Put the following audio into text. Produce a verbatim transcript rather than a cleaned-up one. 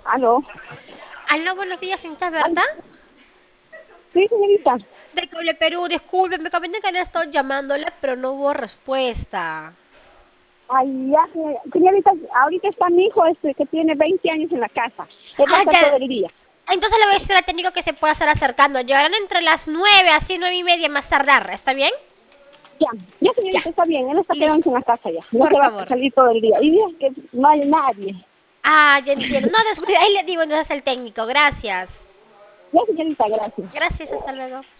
Aló. Aló, buenos días, señorita Al- Berta. Sí, señorita. De Cable Perú, disculpe, me comenté que le he estado llamándole, pero no hubo respuesta. Ay, ya, señor- señorita, ahorita está mi hijo este que tiene veinte años en la casa. Él va a Ah, estar todo ya. el día. Entonces le voy a decir al técnico que se pueda estar acercando. Llegarán entre las nueve, así nueve y media más tardar. ¿Está bien? Ya, ya, Ya. señorita, está bien. Él está quedándose Listo. en la casa ya. No Por se va a favor. salir todo el día. Y mira que no hay nadie. Ah, ya entiendo. No, descuide. Ahí le digo entonces al técnico. Gracias. Ya, señorita, gracias. Gracias, hasta luego.